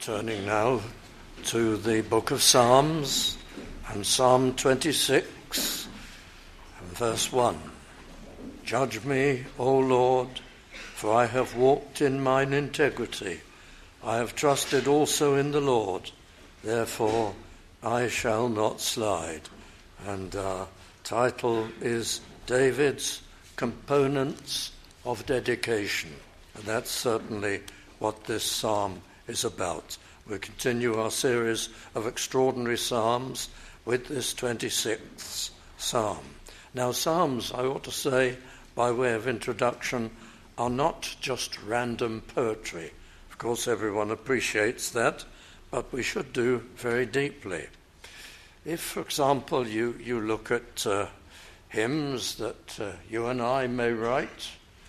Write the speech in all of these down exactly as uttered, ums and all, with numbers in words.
Turning now to the book of Psalms and Psalm twenty-six and verse one. Judge me, O Lord, for I have walked in mine integrity. I have trusted also in the Lord, therefore I shall not slide. And our title is David's Components of Dedication. And that's certainly what this psalm is about. We continue our series of extraordinary psalms with this twenty-sixth psalm. Now, psalms, I ought to say, by way of introduction, are not just random poetry. Of course, everyone appreciates that, but we should do very deeply. If, for example, you, you look at uh, hymns that uh, you and I may write,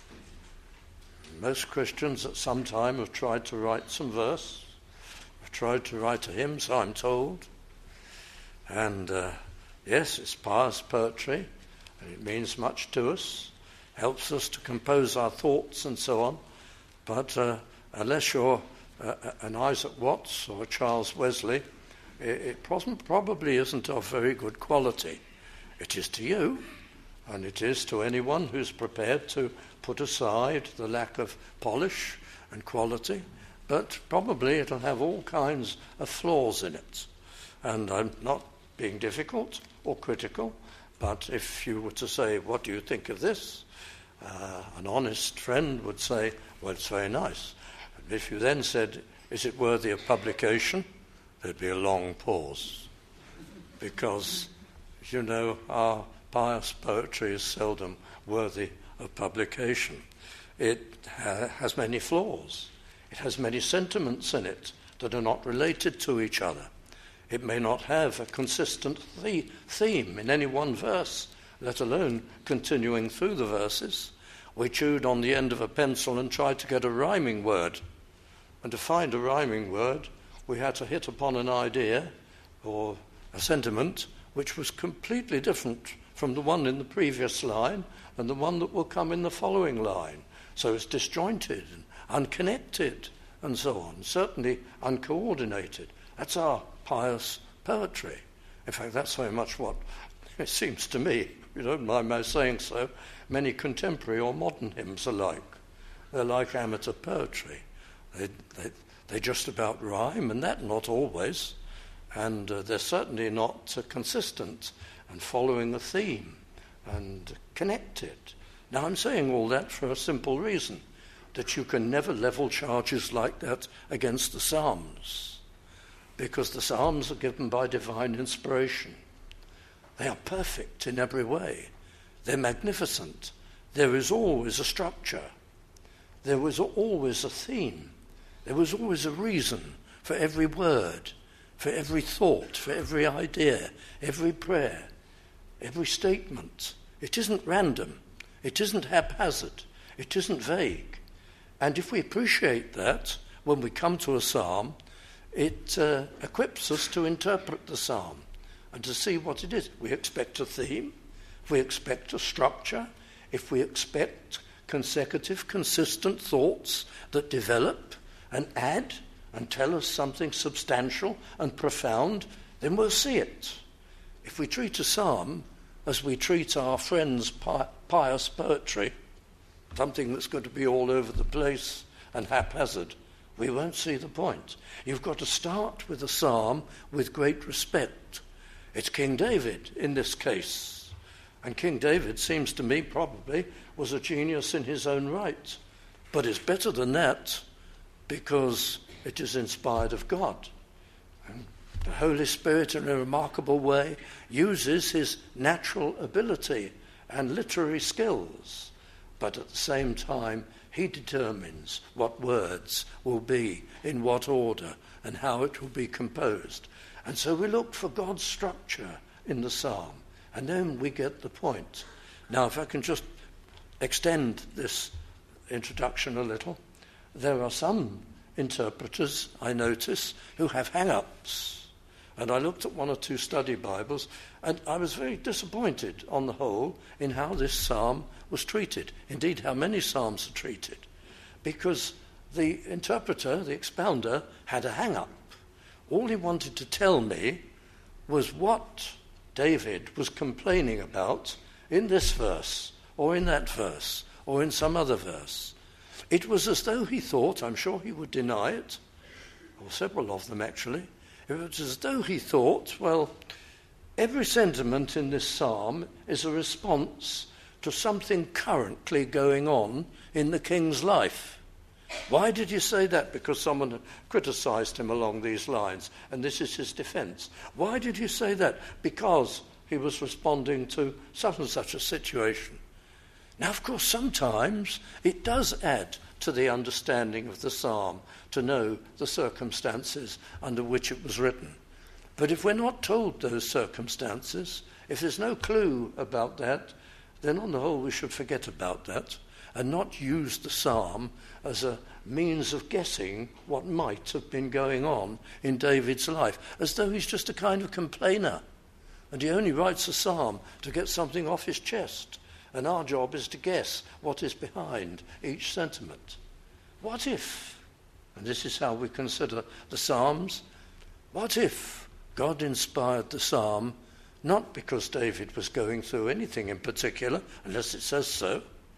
most Christians at some time have tried to write some verse, have tried to write a hymn, so I'm told. And uh, yes, it's pious poetry, and it means much to us, helps us to compose our thoughts and so on. But uh, unless you're uh, an Isaac Watts or a Charles Wesley, it, it probably isn't of very good quality. It is to you, and it is to anyone who's prepared to put aside the lack of polish and quality, but probably it'll have all kinds of flaws in it. And I'm not being difficult or critical, but if you were to say, what do you think of this? Uh, an honest friend would say, well, it's very nice. And if you then said, is it worthy of publication? There'd be a long pause. Because, you know, our pious poetry is seldom worthy of publication. It ha- has many flaws. It has many sentiments in it that are not related to each other. It may not have a consistent the- theme in any one verse, let alone continuing through the verses. We chewed on the end of a pencil and tried to get a rhyming word. And to find a rhyming word, we had to hit upon an idea or a sentiment which was completely different from the one in the previous line and the one that will come in the following line. So it's disjointed and unconnected and so on, certainly uncoordinated. That's our pious poetry. In fact, that's very much what it seems to me, if you don't mind my saying so, many contemporary or modern hymns are like. They're like amateur poetry. They, they, they just about rhyme, and that not always. And uh, they're certainly not uh, consistent and following a theme and connected. Now, I'm saying all that for a simple reason, that you can never level charges like that against the Psalms, because the Psalms are given by divine inspiration. They are perfect in every way. They're magnificent. There is always a structure. There was always a theme. There was always a reason for every word, for every thought, for every idea, every prayer, every statement. It isn't random. It isn't haphazard. It isn't vague. And if we appreciate that, when we come to a psalm, it uh, equips us to interpret the psalm and to see what it is. We expect a theme. We expect a structure. If we expect consecutive, consistent thoughts that develop and add and tell us something substantial and profound, then we'll see it. If we treat a psalm as we treat our friends' pi- pious poetry, something that's going to be all over the place and haphazard, we won't see the point. You've got to start with a psalm with great respect. It's King David in this case. And King David seems to me probably was a genius in his own right. But it's better than that because it is inspired of God. And the Holy Spirit, in a remarkable way, uses his natural ability and literary skills. But at the same time, he determines what words will be, in what order, and how it will be composed. And so we look for God's structure in the psalm, and then we get the point. Now, if I can just extend this introduction a little, there are some interpreters, I notice, who have hang-ups. And I looked at one or two study Bibles, and I was very disappointed on the whole in how this psalm was treated. Indeed, how many psalms are treated. Because the interpreter, the expounder, had a hang-up. All he wanted to tell me was what David was complaining about in this verse, or in that verse, or in some other verse. It was as though he thought, I'm sure he would deny it, or several of them actually, it was as though he thought, well, every sentiment in this psalm is a response to something currently going on in the king's life. Why did you say that? Because someone had criticised him along these lines, and this is his defence. Why did you say that? Because he was responding to such and such a situation. Now, of course, sometimes it does add to the understanding of the psalm to know the circumstances under which it was written. But if we're not told those circumstances, if there's no clue about that, then on the whole we should forget about that and not use the psalm as a means of guessing what might have been going on in David's life, as though he's just a kind of complainer and he only writes a psalm to get something off his chest, and our job is to guess what is behind each sentiment. What if, and this is how we consider the psalms, what if God inspired the psalm not because David was going through anything in particular, unless it says so,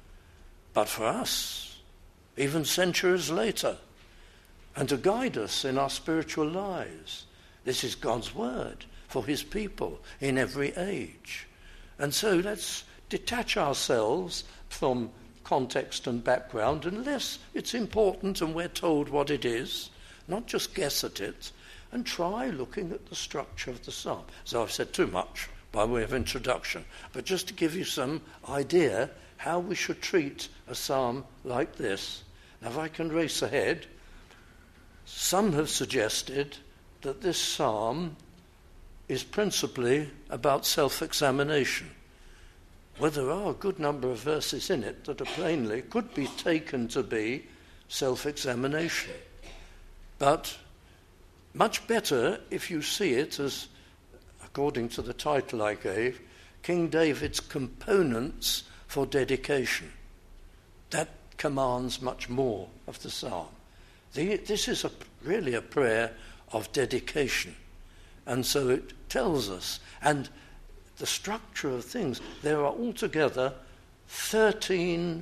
but for us, even centuries later, and to guide us in our spiritual lives. This is God's word for his people in every age. And so let's detach ourselves from context and background unless it's important and we're told what it is, not just guess at it, and try looking at the structure of the psalm. So I've said too much by way of introduction, but just to give you some idea how we should treat a psalm like this. Now, if I can race ahead, some have suggested that this psalm is principally about self-examination. Well, there are a good number of verses in it that are plainly could be taken to be self-examination. But much better if you see it as, according to the title I gave, King David's components for dedication. That commands much more of the psalm. The, this is a, really a prayer of dedication. And so it tells us, and the structure of things, there are altogether thirteen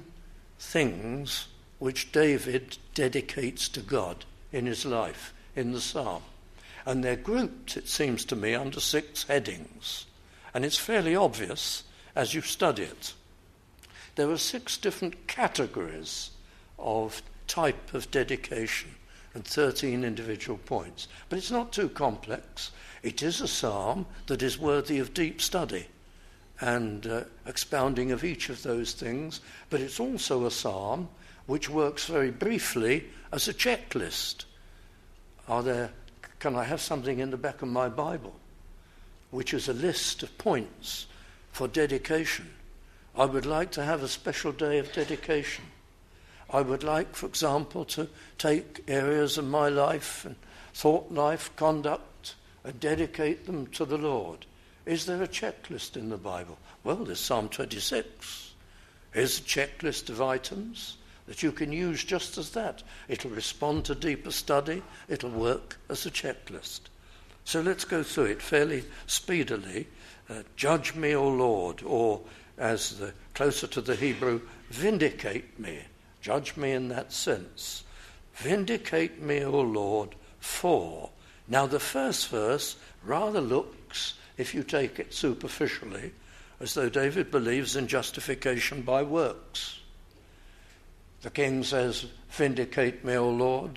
things which David dedicates to God in his life, in the psalm. And they're grouped, it seems to me, under six headings. And it's fairly obvious as you study it. There are six different categories of type of dedication and thirteen individual points. But it's not too complex. It is a psalm that is worthy of deep study and uh, expounding of each of those things. But it's also a psalm which works very briefly as a checklist. Are there, can I have something in the back of my Bible which is a list of points for dedication? I would like to have a special day of dedication. I would like, for example, to take areas of my life and thought life, conduct, and dedicate them to the Lord. Is there a checklist in the Bible? Well, there's Psalm twenty-six. Here's a checklist of items that you can use just as that. It'll respond to deeper study. It'll work as a checklist. So let's go through it fairly speedily. Uh, Judge me, O Lord, or as the closer to the Hebrew, vindicate me. Judge me in that sense. Vindicate me, O Lord, for. Now the first verse rather looks, if you take it superficially, as though David believes in justification by works. The king says, vindicate me, O Lord.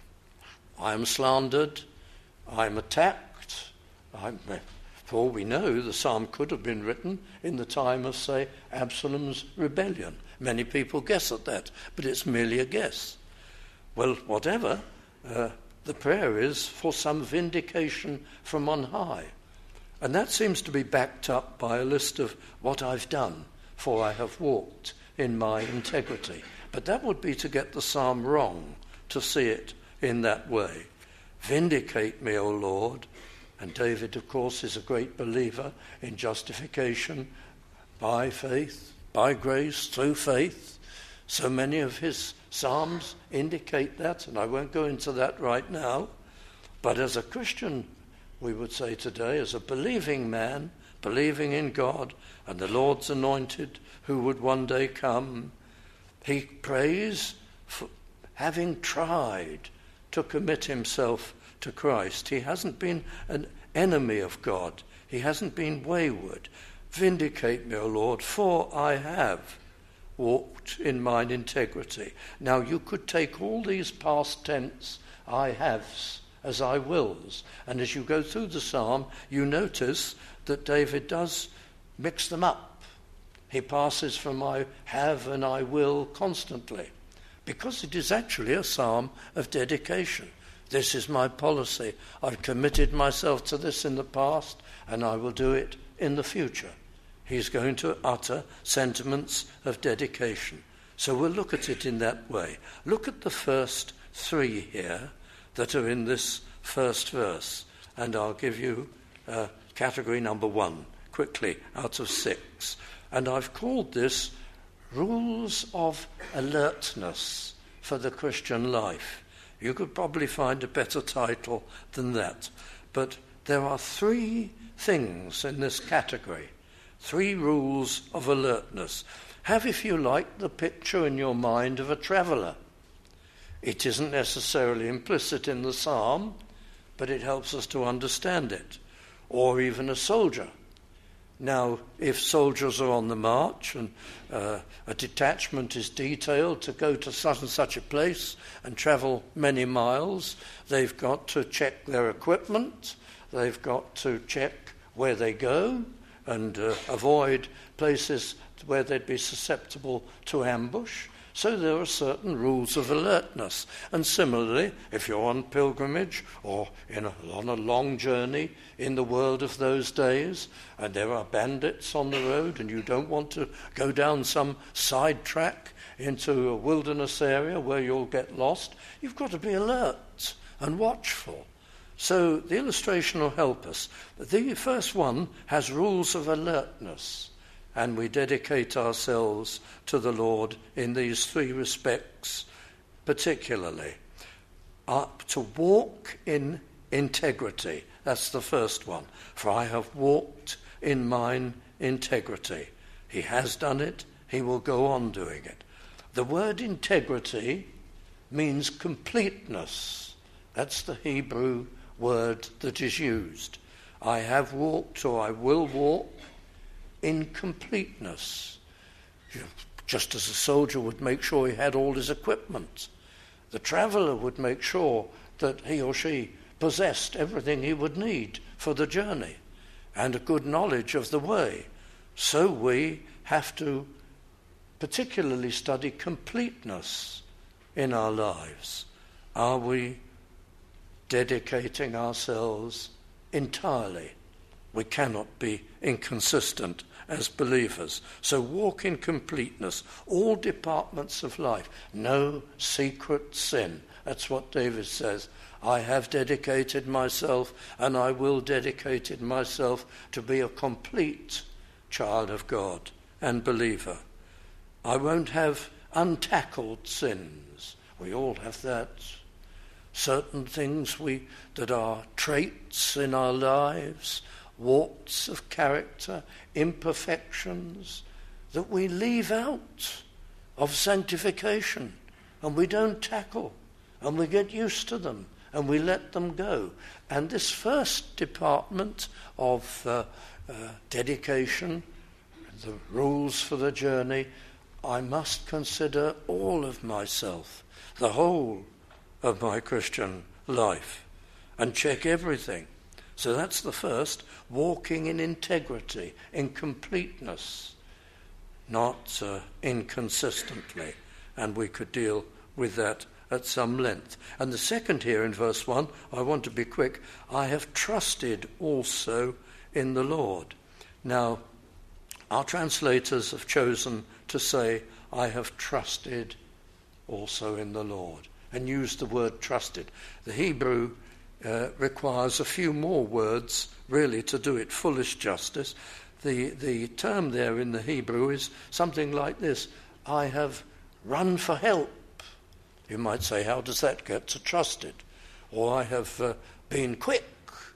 I am slandered. I am attacked. I'm, for all we know, the psalm could have been written in the time of, say, Absalom's rebellion. Many people guess at that, but it's merely a guess. Well, whatever, uh, the prayer is for some vindication from on high. And that seems to be backed up by a list of what I've done, for I have walked in my integrity. But that would be to get the psalm wrong, to see it in that way. Vindicate me, O Lord. And David, of course, is a great believer in justification by faith, by grace, through faith. So many of his Psalms indicate that, and I won't go into that right now. But as a Christian, we would say today, as a believing man, believing in God and the Lord's anointed who would one day come, he prays for having tried to commit himself to Christ. He hasn't been an enemy of God. He hasn't been wayward. Vindicate me, O Lord, for I have walked in mine integrity. Now you could take all these past tense I haves as I wills, and as you go through the psalm, you notice that David does mix them up. He passes from I have and I will constantly, because it is actually a psalm of dedication. This is my policy. I've committed myself to this in the past, and I will do it in the future. He's going to utter sentiments of dedication. So we'll look at it in that way. Look at the first three here that are in this first verse, and I'll give you uh, category number one quickly out of six. And I've called this Rules of Alertness for the Christian Life. You could probably find a better title than that. But there are three things in this category, three rules of alertness. Have, if you like, the picture in your mind of a traveller. It isn't necessarily implicit in the psalm, but it helps us to understand it. Or even a soldier. Now, if soldiers are on the march and uh, a detachment is detailed to go to such and such a place and travel many miles, they've got to check their equipment, they've got to check where they go and uh, avoid places where they'd be susceptible to ambush. So there are certain rules of alertness. And similarly, if you're on pilgrimage or in a, on a long journey in the world of those days, and there are bandits on the road, and you don't want to go down some side track into a wilderness area where you'll get lost, you've got to be alert and watchful. So the illustration will help us. The first one has rules of alertness. And we dedicate ourselves to the Lord in these three respects, particularly. Uh, to walk in integrity. That's the first one. For I have walked in mine integrity. He has done it. He will go on doing it. The word integrity means completeness. That's the Hebrew word that is used. I have walked, or I will walk, in completeness. Just as a soldier would make sure he had all his equipment, the traveller would make sure that he or she possessed everything he would need for the journey and a good knowledge of the way. So we have to particularly study completeness in our lives. Are we dedicating ourselves entirely? We cannot be inconsistent as believers. So walk in completeness, all departments of life, no secret sin. That's what David says. I have dedicated myself, and I will dedicate myself to be a complete child of God and believer. I won't have untackled sins. We all have that. Certain things we that are traits in our lives, warts of character, imperfections that we leave out of sanctification, and we don't tackle, and we get used to them, and we let them go. And this first department of uh, uh, dedication, the rules for the journey, I must consider all of myself, the whole of my Christian life, and check everything. So that's the first, walking in integrity, in completeness, not uh, inconsistently. And we could deal with that at some length. And the second here in verse one, I want to be quick, I have trusted also in the Lord. Now, our translators have chosen to say, I have trusted also in the Lord, and use the word trusted. The Hebrew Uh, requires a few more words, really, to do it fullest justice. The, the term there in the Hebrew is something like this: I have run for help You might say, how does that get to trusted? Or I have uh, been quick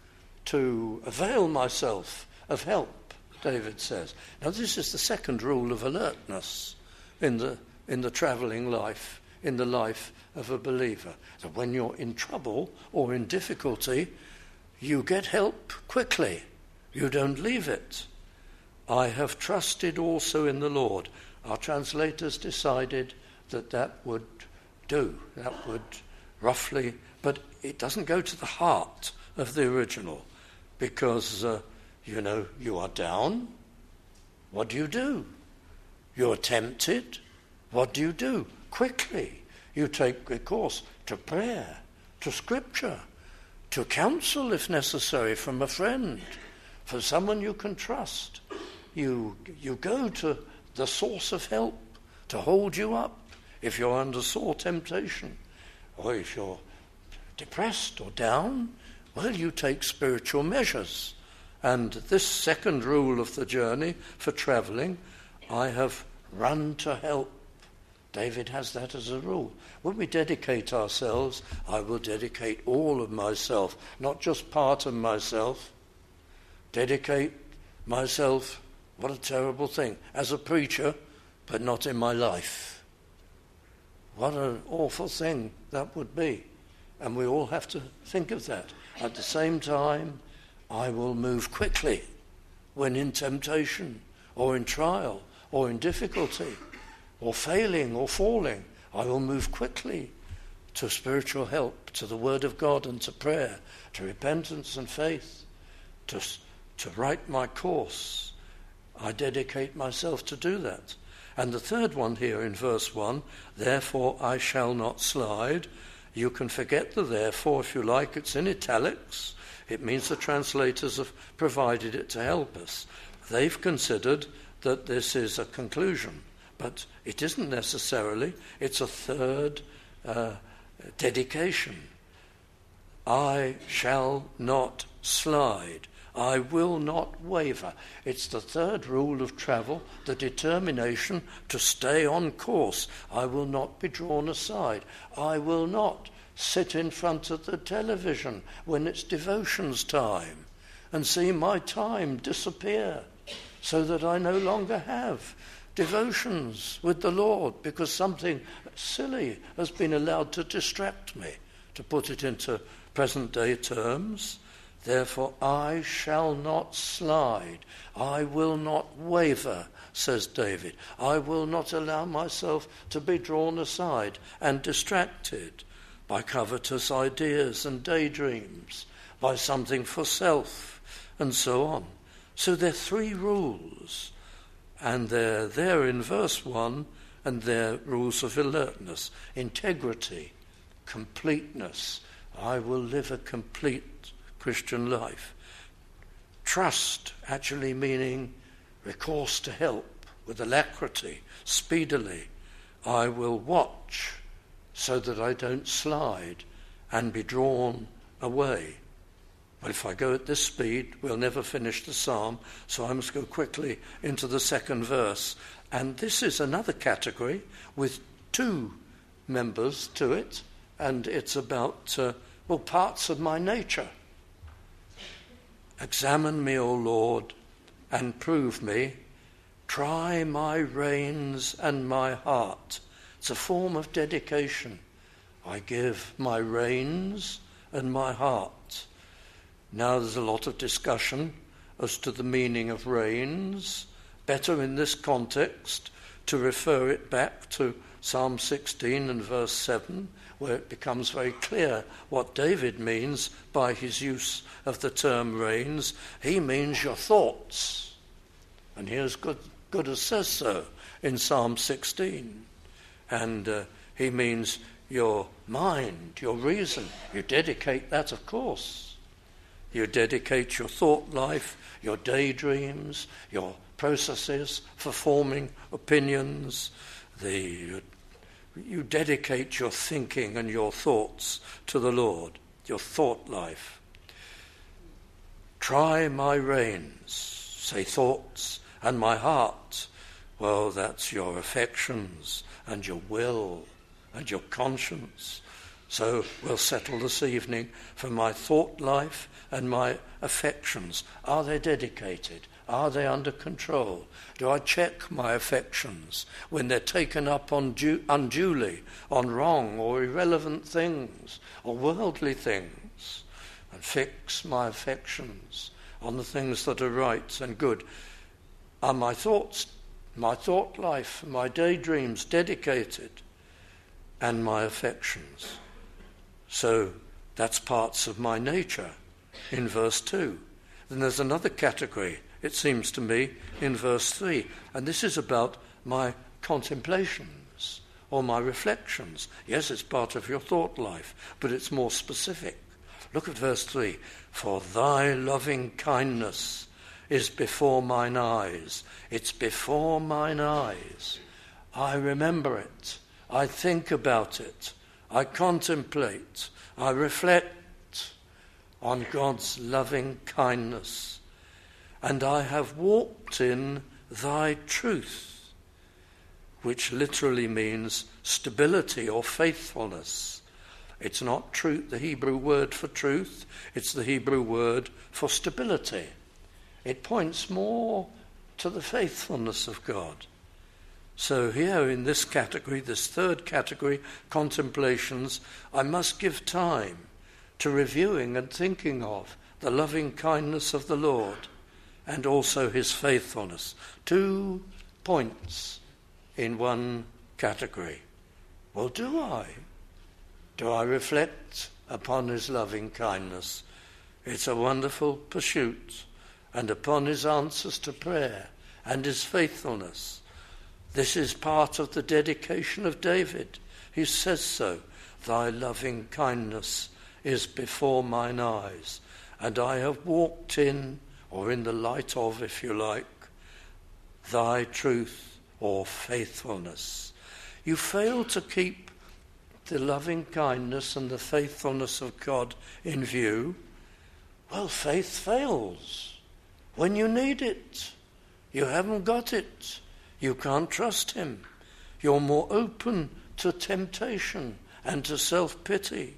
to avail myself of help, David says. Now this is the second rule of alertness in the in the travelling life, in the life of a believer. So when you're in trouble or in difficulty, you get help quickly. You don't leave it. I have trusted also in the Lord. Our translators decided that that would do. That would roughly, but it doesn't go to the heart of the original because, uh, you know, you are down. What do you do? You're tempted. What do you do? Quickly, you take recourse to prayer, to scripture, to counsel if necessary from a friend, from someone you can trust. You, you go to the source of help to hold you up if you're under sore temptation, or if you're depressed or down, well, you take spiritual measures. And this second rule of the journey for travelling, I have run to help. David has that as a rule. When we dedicate ourselves, I will dedicate all of myself, not just part of myself. Dedicate myself, what a terrible thing, as a preacher, but not in my life. What an awful thing that would be. And we all have to think of that. At the same time, I will move quickly when in temptation or in trial or in difficulty or failing or falling. I will move quickly to spiritual help, to the Word of God and to prayer, to repentance and faith, to, to right my course. I dedicate myself to do that. And the third one here in verse one, therefore I shall not slide. You can forget the therefore if you like. It's in italics. It means the translators have provided it to help us. They've considered that this is a conclusion, but it isn't necessarily. It's a third uh, dedication. I shall not slide. I will not waver. It's the third rule of travel, the determination to stay on course. I will not be drawn aside. I will not sit in front of the television when it's devotions time and see my time disappear so that I no longer have devotions with the Lord because something silly has been allowed to distract me, to put it into present day terms. Therefore I shall not slide. I will not waver, says David. I will not allow myself to be drawn aside and distracted by covetous ideas and daydreams, by something for self, and so on. So there are three rules, and they're there in verse one, and they're rules of alertness, integrity, completeness. I will live a complete Christian life. Trust, actually meaning recourse to help with alacrity, speedily. I will watch so that I don't slide and be drawn away. Well, if I go at this speed, we'll never finish the psalm, so I must go quickly into the second verse. And this is another category with two members to it, and it's about, uh, well, parts of my nature. Examine me, O Lord, and prove me. Try my reins and my heart. It's a form of dedication. I give my reins and my heart. Now there's a lot of discussion as to the meaning of reins. Better in this context to refer it back to Psalm sixteen and verse seven, where it becomes very clear what David means by his use of the term reins. He means your thoughts. And here's good, good as says so in Psalm sixteen. And uh, he means your mind, your reason. You dedicate that, of course. You dedicate your thought life, your daydreams, your processes for forming opinions. The, you, you dedicate your thinking and your thoughts to the Lord, your thought life. Try my reins, say thoughts, and my heart. Well, that's your affections and your will and your conscience. So we'll settle this evening for my thought life and my affections. Are they dedicated? Are they under control? Do I check my affections when they're taken up undu- unduly on wrong or irrelevant things or worldly things, and fix my affections on the things that are right and good? Are my thoughts, my thought life, my daydreams dedicated, and my affections? So that's parts of my nature in verse two. Then there's another category, it seems to me, in verse three, and this is about my contemplations or my reflections. Yes, it's part of your thought life, but it's more specific. Look at verse three. For thy loving kindness is before mine eyes. It's before mine eyes. I remember it. I think about it. I contemplate. I reflect on God's loving kindness. And I have walked in thy truth, which literally means stability or faithfulness. It's not truth, the Hebrew word for truth. It's the Hebrew word for stability. It points more to the faithfulness of God. So here in this category, this third category, contemplations, I must give time to reviewing and thinking of the loving kindness of the Lord and also his faithfulness. Two points in one category. Well, do I? Do I reflect upon his loving kindness? It's a wonderful pursuit. And upon his answers to prayer and his faithfulness. This is part of the dedication of David. He says so. Thy loving kindness is before mine eyes, and I have walked in, or in the light of, if you like, thy truth or faithfulness. You fail to keep the loving kindness and the faithfulness of God in view, well, faith fails. When you need it, you haven't got it. You can't trust him. You're more open to temptation and to self-pity.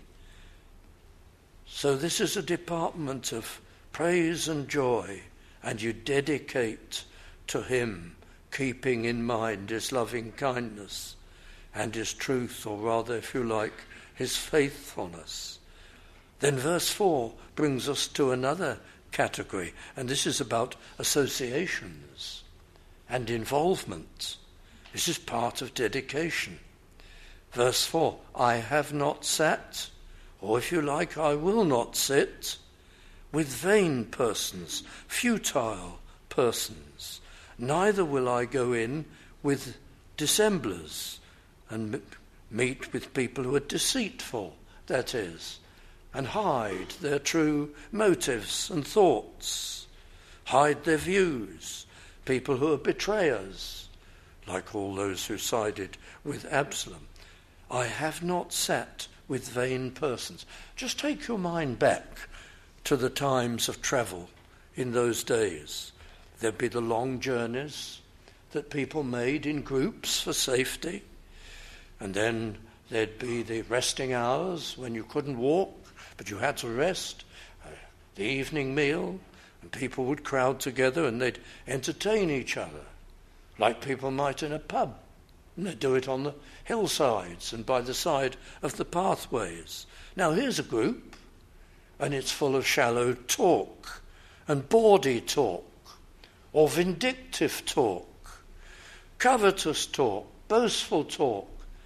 So this is a department of praise and joy, and you dedicate to him, keeping in mind his loving kindness and his truth, or rather, if you like, his faithfulness. Then verse four brings us to another category, and this is about associations and involvement. This is part of dedication. Verse four, I have not sat, or if you like, I will not sit, with vain persons, futile persons, neither will I go in with dissemblers, and m- meet with people who are deceitful, that is, and hide their true motives and thoughts, hide their views, people who are betrayers, like all those who sided with Absalom. I have not sat with vain persons. Just take your mind back to the times of travel in those days. There'd be the long journeys that people made in groups for safety, and then there'd be the resting hours when you couldn't walk, but you had to rest, uh, the evening meal, and people would crowd together and they'd entertain each other, like people might in a pub. And they'd do it on the hillsides and by the side of the pathways. Now here's a group, and it's full of shallow talk, and bawdy talk, or vindictive talk, covetous talk, boastful talk,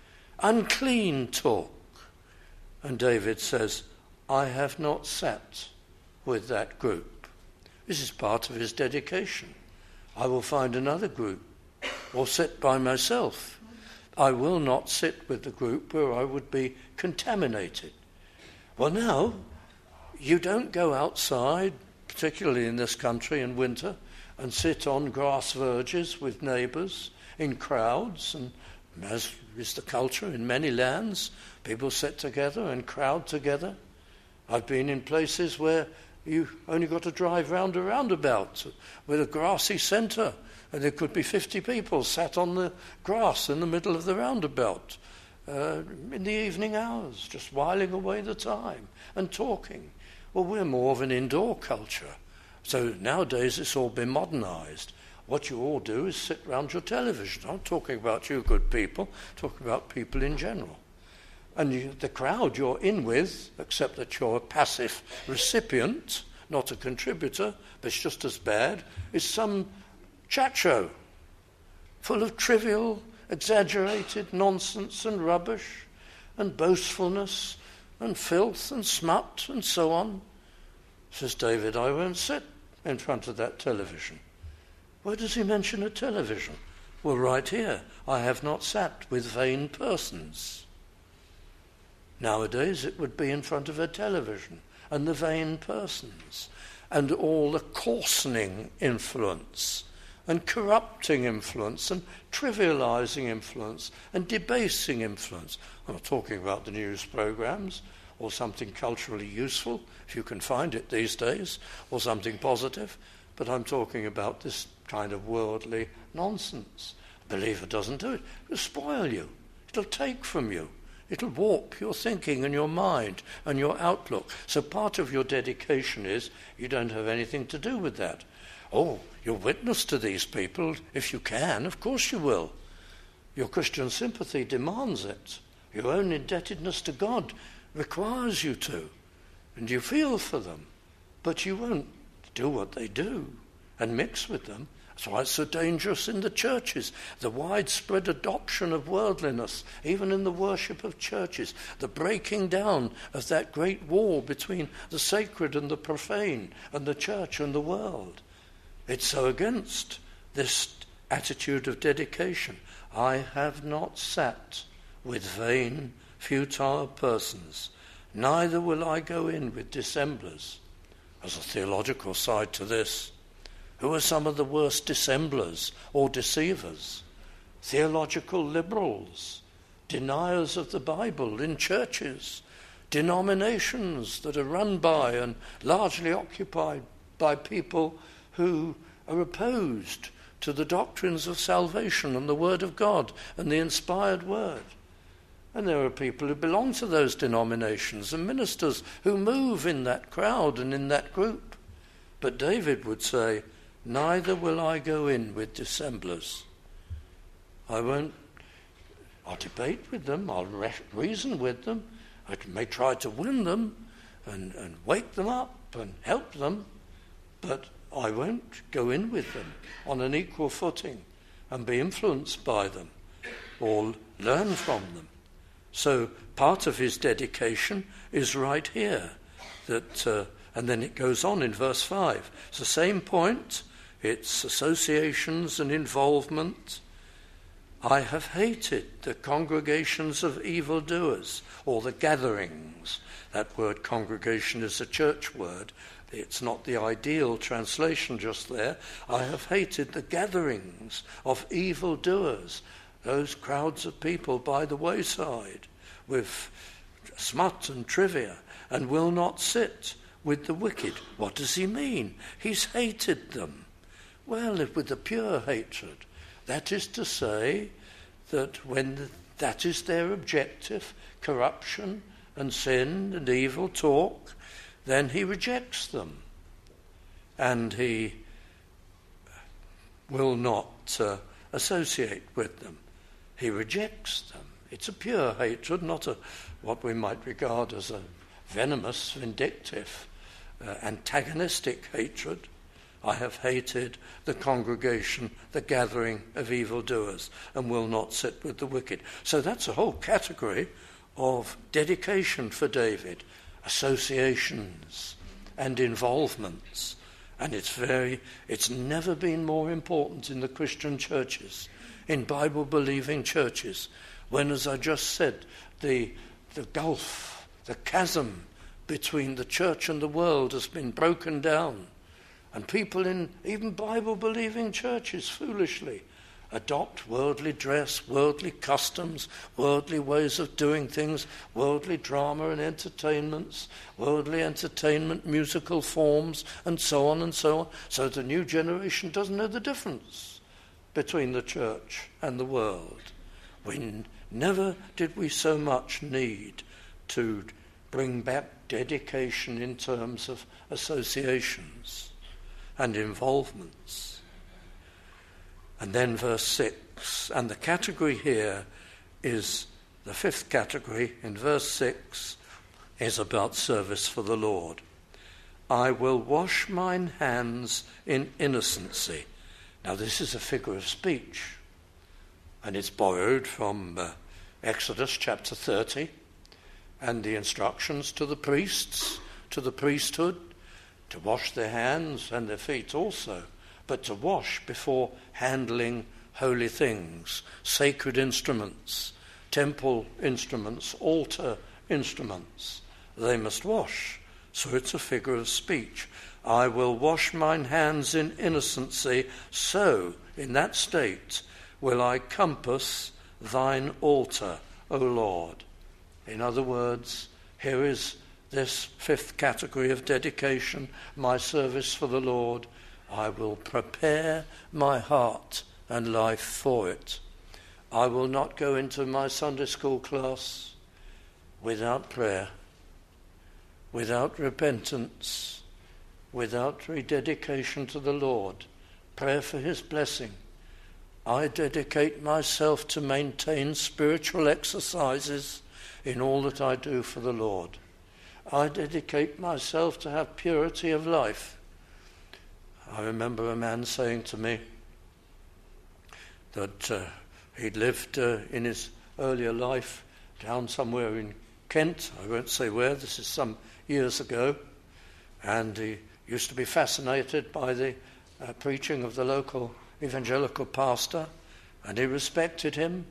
unclean talk. And David says, I have not sat with that group. This is part of his dedication. I will find another group, or sit by myself. I will not sit with the group where I would be contaminated. Well, now, you don't go outside, particularly in this country in winter, and sit on grass verges with neighbours in crowds, and as is the culture in many lands, people sit together and crowd together. I've been in places where you only got to drive round a roundabout with a grassy centre, and there could be fifty people sat on the grass in the middle of the roundabout. uh, in the evening hours, just whiling away the time and talking. Well, we're more of an indoor culture. So nowadays it's all been modernised. What you all do is sit round your television. I'm not talking about you good people, I'm talking about people in general. And you, the crowd you're in with, except that you're a passive recipient, not a contributor, but it's just as bad, is some chat show full of trivial, exaggerated nonsense and rubbish and boastfulness and filth and smut and so on. Says David, I won't sit in front of that television. Where does he mention a television? Well, right here. I have not sat with vain persons. Nowadays it would be in front of a television and the vain persons and all the coarsening influence and corrupting influence and trivializing influence and debasing influence. I'm not talking about the news programs or something culturally useful, if you can find it these days, or something positive, but I'm talking about this kind of worldly nonsense. A believer doesn't do it. It'll spoil you. It'll take from you. It'll warp your thinking and your mind and your outlook. So part of your dedication is you don't have anything to do with that. Oh, you'll witness to these people if you can. Of course you will. Your Christian sympathy demands it. Your own indebtedness to God requires you to. And you feel for them. But you won't do what they do and mix with them. That's why it's so dangerous in the churches, the widespread adoption of worldliness, even in the worship of churches, the breaking down of that great wall between the sacred and the profane, and the church and the world. It's so against this attitude of dedication. I have not sat with vain, futile persons, neither will I go in with dissemblers. There's a theological side to this. Who are some of the worst dissemblers or deceivers? Theological liberals, deniers of the Bible in churches, denominations that are run by and largely occupied by people who are opposed to the doctrines of salvation and the Word of God and the inspired Word. And there are people who belong to those denominations and ministers who move in that crowd and in that group. But David would say, neither will I go in with dissemblers. I won't, I'll debate with them, I'll re- reason with them, I may try to win them and, and wake them up and help them, but I won't go in with them on an equal footing and be influenced by them or learn from them. So part of his dedication is right here. That, uh, and then it goes on in verse five. It's the same point. It's associations and involvement. I have hated the congregations of evildoers, or the gatherings. That word congregation is a church word. It's not the ideal translation just there. I have hated the gatherings of evildoers, those crowds of people by the wayside with smut and trivia, and will not sit with the wicked. What does he mean? He's hated them. Well, with a pure hatred. That is to say that when the, that is their objective, corruption and sin and evil talk, then he rejects them. And he will not uh, associate with them. He rejects them. It's a pure hatred, not a what we might regard as a venomous, vindictive, uh, antagonistic hatred. I have hated the congregation, the gathering of evildoers, and will not sit with the wicked. So that's a whole category of dedication for David, associations and involvements. And it's very, it's never been more important in the Christian churches, in Bible-believing churches, when, as I just said, the, the gulf, the chasm between the church and the world has been broken down. And people in even Bible-believing churches foolishly adopt worldly dress, worldly customs, worldly ways of doing things, worldly drama and entertainments, worldly entertainment, musical forms, and so on and so on. So the new generation doesn't know the difference between the church and the world. We Never did we so much need to bring back dedication in terms of associations and involvements. And then verse six, and the category here is, the fifth category in verse six is about service for the Lord. I will wash mine hands in innocency. Now this is a figure of speech, and it's borrowed from uh, Exodus chapter thirty, and the instructions to the priests, to the priesthood, to wash their hands and their feet also, but to wash before handling holy things, sacred instruments, temple instruments, altar instruments. They must wash. So it's a figure of speech. I will wash mine hands in innocency, so in that state will I compass thine altar, O Lord. In other words, here is this fifth category of dedication, my service for the Lord. I will prepare my heart and life for it. I will not go into my Sunday school class without prayer, without repentance, without rededication to the Lord, prayer for his blessing. I dedicate myself to maintain spiritual exercises in all that I do for the Lord. I dedicate myself to have purity of life. I remember a man saying to me that uh, he'd lived uh, in his earlier life down somewhere in Kent. I won't say where, this is some years ago, and he used to be fascinated by the uh, preaching of the local evangelical pastor, and he respected him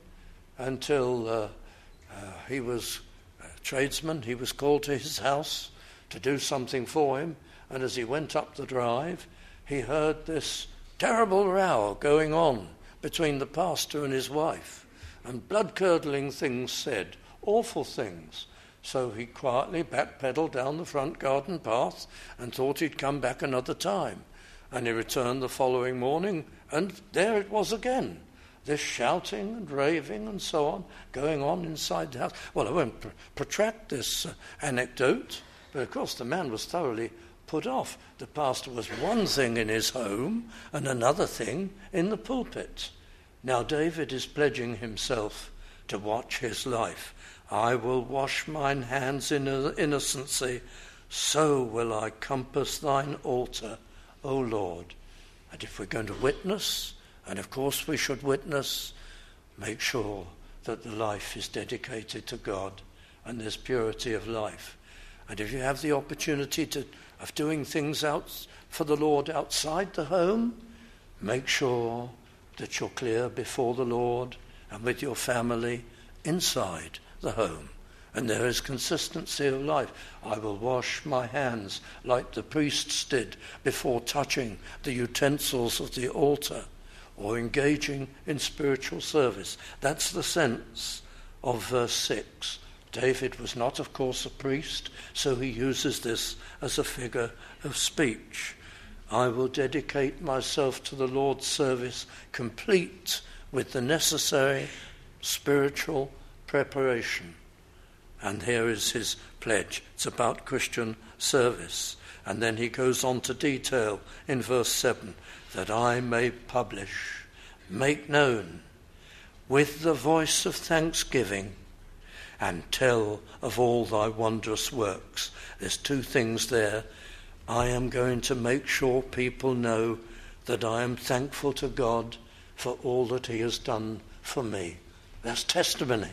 until uh, uh, he was a tradesman. He was called to his house to do something for him, and as he went up the drive, he heard this terrible row going on between the pastor and his wife, and blood-curdling things said, awful things. So he quietly backpedaled down the front garden path and thought he'd come back another time. And he returned the following morning, and there it was again, this shouting and raving and so on, going on inside the house. Well, I won't pr- protract this uh, anecdote, but of course the man was thoroughly put off. The pastor was one thing in his home and another thing in the pulpit. Now David is pledging himself to watch his life. I will wash mine hands in innocency, so will I compass thine altar, O Lord. And if we're going to witness, and of course we should witness, make sure that the life is dedicated to God and there's purity of life. And if you have the opportunity to of doing things out for the Lord outside the home, make sure that you're clear before the Lord and with your family inside the home. And there is consistency of life. I will wash my hands like the priests did before touching the utensils of the altar or engaging in spiritual service. That's the sense of verse six. David was not, of course, a priest, so he uses this as a figure of speech. I will dedicate myself to the Lord's service, complete with the necessary spiritual preparation. And here is his pledge. It's about Christian service. And then he goes on to detail in verse seven, that I may publish, make known, with the voice of thanksgiving, and tell of all thy wondrous works. There's two things there. I am going to make sure people know that I am thankful to God for all that he has done for me. That's testimony.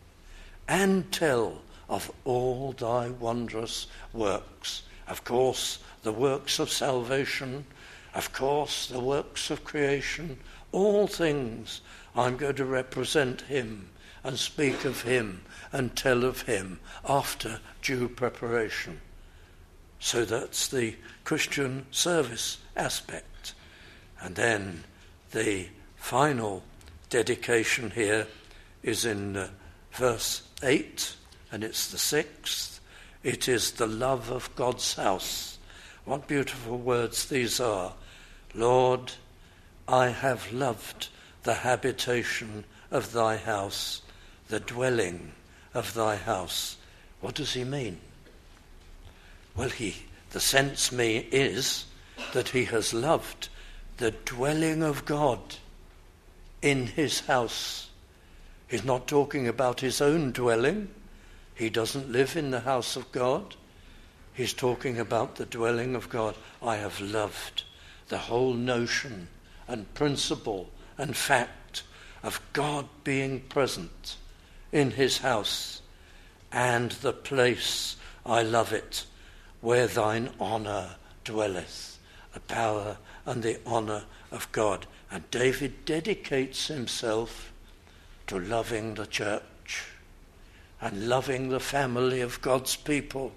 And tell of all thy wondrous works. Of course, the works of salvation. Of course, the works of creation. All things I'm going to represent him and speak of him and tell of him after due preparation. So that's the Christian service aspect. And then the final dedication here is in uh, verse eight, and it's the sixth. It is the love of God's house. What beautiful words these are. Lord, I have loved the habitation of thy house the dwelling of thy house. What does he mean? Well, he, the sense me is that he has loved the dwelling of God in his house. He's not talking about his own dwelling. He doesn't live in the house of God. He's talking about the dwelling of God. I have loved the whole notion and principle and fact of God being present in his house, and the place, I love it, where thine honour dwelleth, the power and the honour of God. And David dedicates himself to loving the church and loving the family of God's people,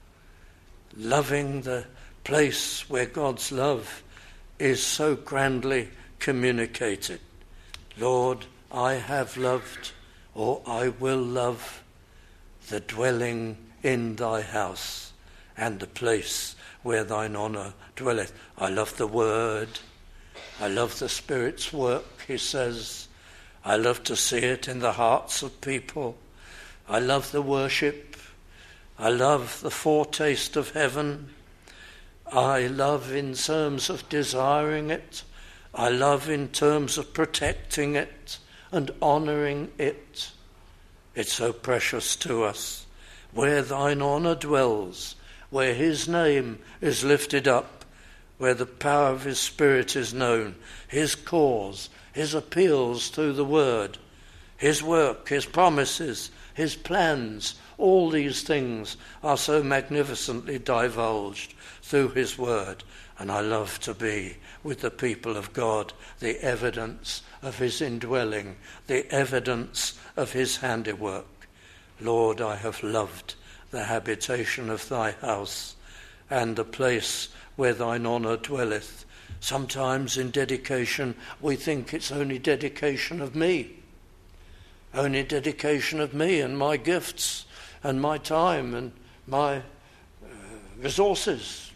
loving the place where God's love is so grandly communicated. Lord, I have loved, or I will love, the dwelling in thy house and the place where thine honour dwelleth. I love the word. I love the Spirit's work, he says. I love to see it in the hearts of people. I love the worship. I love the foretaste of heaven. I love in terms of desiring it. I love in terms of protecting it and honouring it. It's so precious to us. Where thine honour dwells, where his name is lifted up, where the power of his Spirit is known, his cause, his appeals through the word, his work, his promises, his plans, all these things are so magnificently divulged through his word. And I love to be with the people of God, the evidence of his indwelling, the evidence of his handiwork. Lord, I have loved the habitation of thy house and the place where thine honour dwelleth. Sometimes in dedication we think it's only dedication of me, only dedication of me and my gifts and my time and my uh, resources.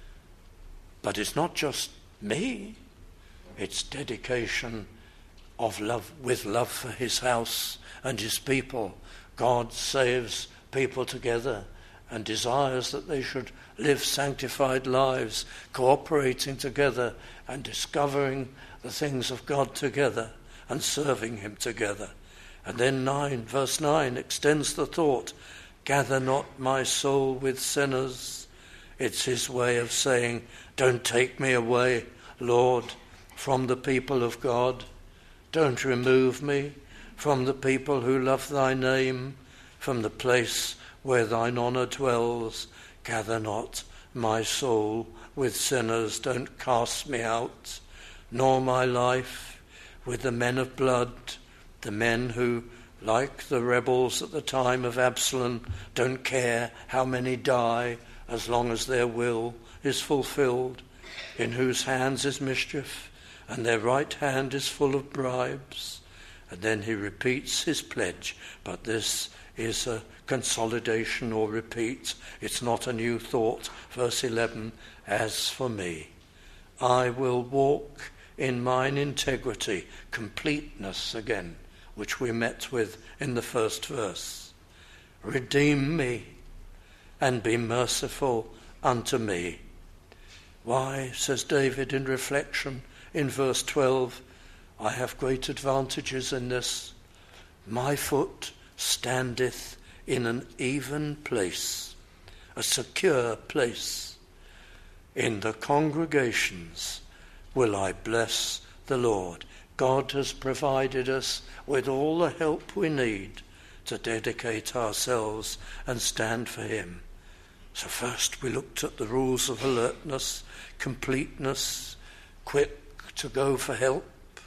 But it's not just me, it's dedication of love, with love for his house and his people. God saves people together and desires that they should live sanctified lives, cooperating together and discovering the things of God together and serving him together. And then nine, verse nine extends the thought, gather not my soul with sinners. It's his way of saying, don't take me away, Lord, from the people of God. Don't remove me from the people who love thy name, from the place where thine honour dwells. Gather not my soul with sinners. Don't cast me out, nor my life with the men of blood, the men who, like the rebels at the time of Absalom, don't care how many die as long as their will is fulfilled, in whose hands is mischief, and their right hand is full of bribes. And then he repeats his pledge, but this is a consolidation or repeat. It's not a new thought. Verse eleven, as for me, I will walk in mine integrity, completeness again, which we met with in the first verse. Redeem me and be merciful unto me. Why, says David in reflection in verse twelve, I have great advantages in this. My foot standeth in an even place, a secure place. In the congregations will I bless the Lord. God has provided us with all the help we need to dedicate ourselves and stand for him. So first we looked at the rules of alertness, completeness, quick to go for help,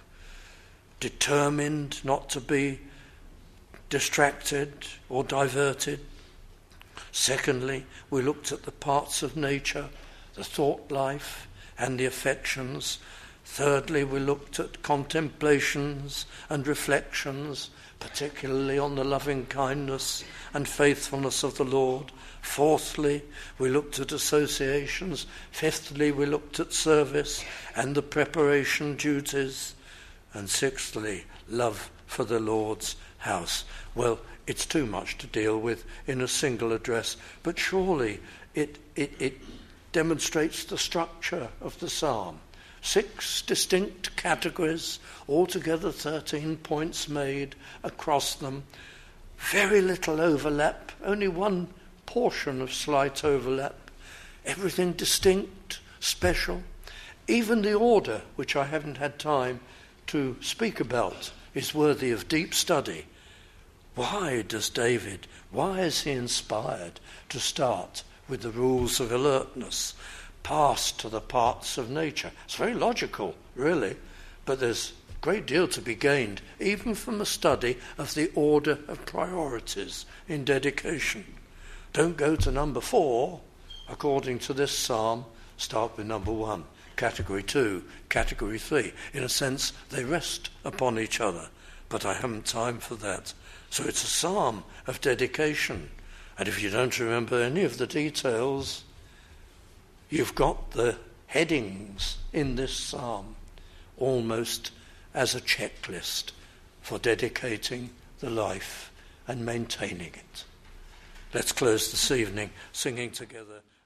determined not to be distracted or diverted. Secondly, we looked at the parts of nature, the thought life and the affections. Thirdly, we looked at contemplations and reflections, particularly on the loving kindness and faithfulness of the Lord. Fourthly, we looked at associations. Fifthly, we looked at service and the preparation duties. And sixthly, love for the Lord's house. Well, it's too much to deal with in a single address, but surely it, it, it demonstrates the structure of the psalm. Six distinct categories, altogether thirteen points made across them. Very little overlap, only one portion of slight overlap. Everything distinct, special. Even the order, which I haven't had time to speak about, is worthy of deep study. Why does David, why is he inspired to start with the rules of alertness, pass to the parts of nature? It's very logical, really, but there's a great deal to be gained, even from a study of the order of priorities in dedication. Don't go to number four, according to this psalm, start with number one. Category two, category three. In a sense, they rest upon each other, but I haven't time for that. So it's a psalm of dedication. And if you don't remember any of the details, you've got the headings in this psalm almost as a checklist for dedicating the life and maintaining it. Let's close this evening singing together.